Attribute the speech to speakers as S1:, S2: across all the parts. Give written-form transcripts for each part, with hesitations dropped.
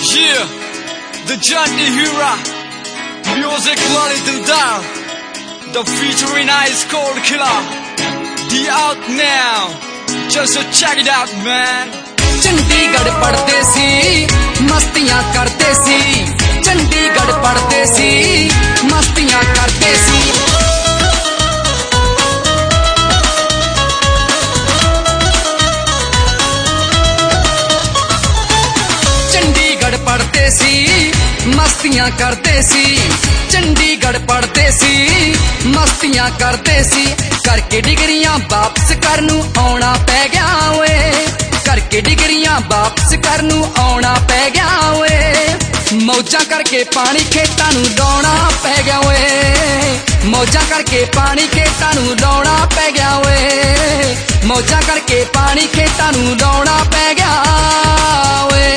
S1: Yeah, the Johnny Hura music quality down. The featuring Ice Cold Killer. The out now. Just check it out, man.
S2: Chandigarh पढ़ते सी मस्तियां करते सी, चंडीगढ़ पढ़ते सी मस्तियां करते सी। चंडीगढ़ पढ़ते सी मस्तियां करते सी, चंडीगढ़ पढ़ते सी मस्तियां करते सी। करके डिग्रियां वापस करनू आउणा पै गया ओए, करके डिग्रियां वापस करनू आउणा पै गया ओए। मौजा करके पानी खेतां नू लाउणा पै गया ओए, मौजा करके पानी खेतां नू लाउणा पै गया ओए, मौजा करके पानी खेतां नू लाउणा पै गया ओए।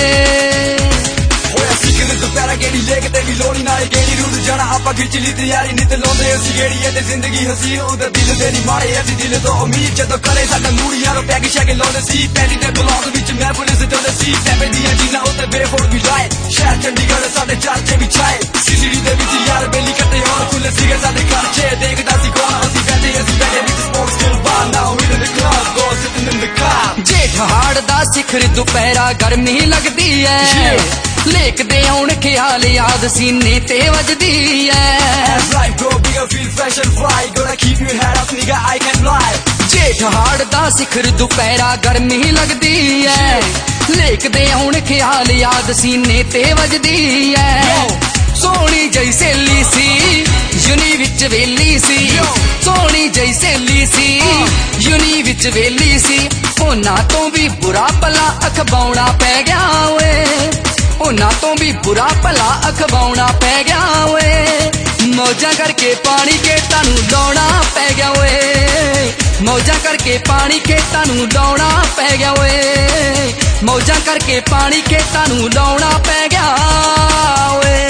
S1: ਦੁਪਹਿਰਾ ਗੇੜੀ ਲੈ ਕੇ ਤੇਰੀ ਲੋੜੀ ਨਾਲ ਗੇੜੀ ਰੁੱਟ ਜਾਣਾ ਆਪਾਂ ਖਿੱਚ ਲਈ ਤਿਆਰੀ ਨਿਤ ਲਾਉਂਦੇ ਅਸੀਂ ਗੇੜੀ ਤੇ ਜ਼ਿੰਦਗੀ ਹਸੀ ਉਹਦੇ ਦਿਲ ਦੇ ਨਹੀਂ ਮਾਰੇ ਅਸੀਂ ਦਿਲ ਤੋਂ ਉਮੀਦ ਜਦੋਂ ਕਰੇ ਸਾਡਾ ਮੂੜੀਆਂ ਨੂੰ ਪੈਗ ਸ਼ੈਗ ਲਾਉਂਦੇ ਸੀ। ਪੈਲੀ ਦੇ ਬਲੌਗ ਵਿੱਚ ਮੈਂ ਪੁਲਿਸ ਜਾਂਦੇ ਸੀ, ਪੈਪੇ ਦੀਆਂ ਜੀਨਾਂ ਉੱਤੇ ਬੇਫੋੜ ਵੀ ਲਾਏ। ਸ਼ਹਿਰ ਚੰਡੀਗੜ੍ਹ ਸਾਡੇ ਚਾਰਚੇ ਵਿਛਾਏ, ਸੀਸੀਡੀ ਦੇ ਵਿੱਚ ਯਾਰ ਬੇਲੀ ਕੱਟੇ ਹੋਣ ਖੁੱਲੇ ਸੀਗੇ ਸਾਡੇ ਖਰਚੇ। ਦੇਖਦਾ ਸੀ ਕੌਣ ਅਸੀਂ ਬੈਠੇ ਵਿੱਚ sports skill bar now we in the club go sitting in the car.
S2: ਜੇਠ ਹਾੜ ਦਾ ਸਿਖਰ ਦੁਪਹਿਰਾ ਗਰਮੀ ਲੱਗਦੀ ਐ, ਲੇਕਦੇ ਆਉਣ ਖਿਆਲ ਯਾਦ ਸੀਨੇ ਤੇ ਵੱਜਦੀ ਐ। ਜੇਠ ਹਾੜ ਦਾ ਸਿਖਰ ਦੁਪਹਿਰਾ ਗਰਮੀ ਲੱਗਦੀ ਐ, ਲੇਕਦੇ ਆਉਣ ਖਿਆਲ ਯਾਦ ਸੀਨੇ ਤੇ ਵੱਜਦੀ ਐ। ਸੋਹਣੀ ਜਈ ਸਹੇਲੀ ਸੀ ਯੂਨੀ ਵਿੱਚ ਵੇਲੀ ਸੀ, ਸੋਹਣੀ ਜਈ ਸਹੇਲੀ ਸੀ ਯੂਨੀ ਵਿੱਚ ਵੇਲੀ ਸੀ। ਉਹਨਾਂ ਤੋਂ ਵੀ ਬੁਰਾ ਭਲਾ ਅਖਵਾਉਣਾ ਪੈ ਗਿਆ ਓਏ, ਉਹਨਾਂ ਤੋਂ ਵੀ ਬੁਰਾ ਭਲਾ ਅਖਵਾਉਣਾ ਪੈ ਗਿਆ ਓਏ। ਮੌਜਾਂ ਕਰਕੇ ਪਾਣੀ ਖੇਤਾਂ ਨੂੰ ਲਾਉਣਾ ਪੈ ਗਿਆ ਓਏ, ਮੌਜਾਂ ਕਰਕੇ ਪਾਣੀ ਖੇਤਾਂ ਨੂੰ ਲਾਉਣਾ ਪੈ ਗਿਆ ਓਏ, ਮੌਜਾਂ ਕਰਕੇ ਪਾਣੀ ਖੇਤਾਂ ਨੂੰ ਲਾਉਣਾ ਪੈ ਗਿਆ ਓਏ।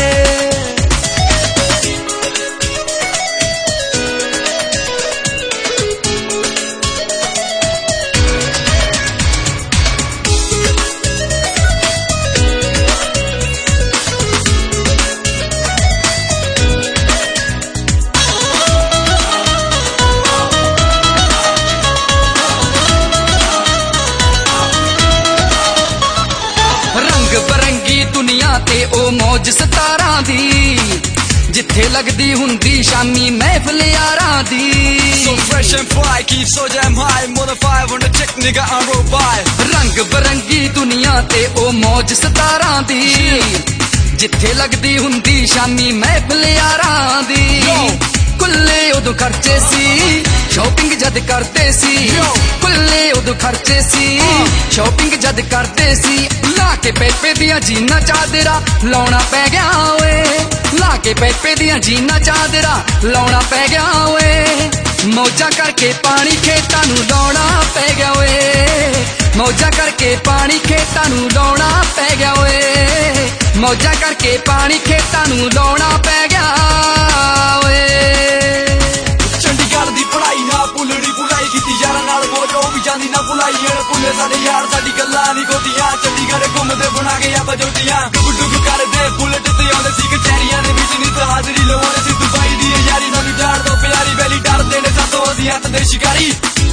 S2: ਬਰੰਗੀ ਦੁਨੀਆ ਤੇ ਉਹ ਮੌਜ ਸਤਾਰਾਂ ਦੀ, ਜਿੱਥੇ ਲੱਗਦੀ ਹੁੰਦੀ ਸ਼ਾਮੀ ਮਹਿਫਲ ਯਾਰਾਂ ਦੀ।
S1: So fresh and fly, keep so damn high, more than 500 chick nigga I'm roll by।
S2: ਰੰਗ ਬਰੰਗੀ ਦੁਨੀਆ ਤੇ ਉਹ ਮੌਜ ਸਤਾਰਾਂ ਦੀ, ਜਿੱਥੇ ਲੱਗਦੀ ਹੁੰਦੀ ਸ਼ਾਮੀ ਮਹਿਫਲ ਯਾਰਾਂ ਦੀ। ਕੁੱਲੇ ਉਦੋਂ ਖਰਚੇ ਸੀ ਸ਼ਾਪਿੰਗ ਜਦ ਕਰਦੇ ਸੀ, ਕੁੱਲੇ ਉਦੋਂ ਖਰਚੇ ਸੀ ਸ਼ਾਪਿੰਗ ਜਦ ਕਰਦੇ ਸੀ। ਲਾ ਕੇ ਪੈਪੇ ਦੀਆਂ ਜੀਨਾਂ ਚਾਦਰਾ ਲਾਉਣਾ ਪੈ ਗਿਆ ਓਏ, ਲਾ ਕੇ ਪੈਪੇ ਦੀਆਂ ਜੀਨਾਂ ਚਾਦਰਾ ਲਾਉਣਾ ਪੈ ਗਿਆ ਓਏ। ਮੌਜਾਂ ਕਰਕੇ ਪਾਣੀ ਖੇਤਾਂ ਨੂੰ ਲਾਉਣਾ ਪੈ ਗਿਆ ਓਏ, ਮੌਜਾਂ ਕਰਕੇ ਪਾਣੀ ਖੇਤਾਂ ਨੂੰ ਲਾਉਣਾ ਪੈ ਗਿਆ ਓਏ, ਮੌਜਾਂ ਕਰਕੇ ਪਾਣੀ ਖੇਤਾਂ ਨੂੰ ਲਾਉਣਾ ਪੈ ਗਿਆ ਓਏ।
S1: ਚੰਡੀਗੜ੍ਹ ਦੀ ਪੜ੍ਹਾਈ ਨਾ ਭੁੱਲਣੀ ਭੁਲਾਈ ਕੀਤੀ ਯਾਰਾਂ ਨਾਲ ਮੌਜ ਉਹ ਵੀ ਜਾਂਦੀ ਨਾ ਭੁਲਾਈ। ਭੁੱਲੇ ਸਾਡੇ ਯਾਰ ਸਾਡੀ ਗੱਲਾਂ ਨਹੀਂ ਗੋਦੀਆਂ, ਚੰਡੀਗੜ੍ਹ ਘੁੰਮਦੇ ਬਣਾ ਕੇ ਆਪਾਂ ਜੋਟੀਆਂ। ਡੁੱਬ ਡੁੱਬ ਕਰਦੇ ਬੁਲਟ ਤੇ ਆਉਂਦੇ ਸੀ ਕਚਹਿਰੀਆਂ ਦੇ ਵਿੱਚ ਨਿਤ ਹਾਜ਼ਰੀ ਲਵਾਉਂਦੇ ਸੀ। ਦੁਬਈ ਦੀ ਯਾਰੀ ਨਵੀਂ ਡਾੜ ਤੋਂ ਪਿਆਰੀ ਵੈਲੀ ਡਰਦੇ ਨੇ ਸਾਤੋਂ ਅਸੀਂ ਹੱਥ ਦੇ ਸ਼ਿਕਾਰੀ।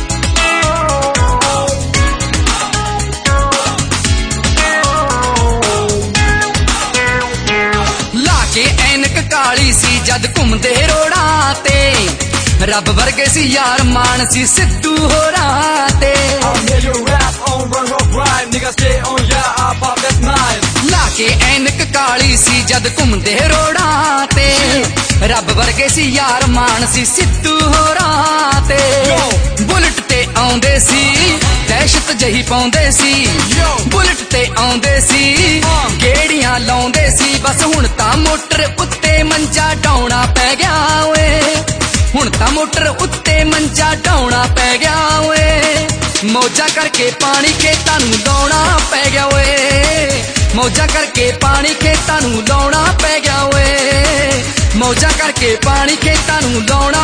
S2: ਲਾ ਕੇ ਐਨਕ ਕਾਲੀ ਸੀ ਜਦ ਘੁੰਮਦੇ ਰੋੜਾਂ ਤੇ, ਰੱਬ ਵਰਗੇ ਸੀ ਯਾਰ ਮਾਨ ਸੀ ਸਿੱਧੂ ਹੋਰਾਂ ਤੇ। ਲਾ ਕੇ ਐਨਕ ਕਾਲੀ ਸੀ ਜਦ ਘੁੰਮਦੇ ਰੋੜਾਂ ਤੇ, ਰੱਬ ਵਰਗੇ ਸੀ ਯਾਰ ਮਾਨ ਸੀ ਸਿੱਧੂ ਹੋਰਾਂ ਤੇ। ਬੁਲਟ ਤੇ ਆਉਂਦੇ ਸੀ ਦਹਿਸ਼ਤ ਜਹੀ ਪਾਉਂਦੇ ਸੀ, ਬੁਲਟ ਤੇ ਆਉਂਦੇ ਸੀ ਗੇੜੀਆਂ ਲਾਉਂਦੇ ਸੀ। ਬਸ ਹੁਣ ਤਾਂ ਮੋਟਰ ਉੱਤੇ ਮੰਜਾ ਡਾਉਣਾ ਪੈ ਗਿਆ ਓਏ, ਹੁਣ ਤਾਂ ਮੋਟਰ ਉੱਤੇ ਮੰਜਾ ਡਾਉਣਾ ਪੈ ਗਿਆ ਓਏ। ਮੌਜਾਂ ਕਰਕੇ ਪਾਣੀ ਖੇਤਾਂ ਨੂੰ ਲਾਉਣਾ ਪੈ ਗਿਆ ਓਏ, ਮੌਜਾਂ ਕਰਕੇ ਪਾਣੀ ਖੇਤਾਂ ਨੂੰ ਲਾਉਣਾ ਪੈ ਗਿਆ ਓਏ, ਮੌਜਾਂ ਕਰਕੇ ਪਾਣੀ ਖੇਤਾਂ ਨੂੰ ਲਾਉਣਾ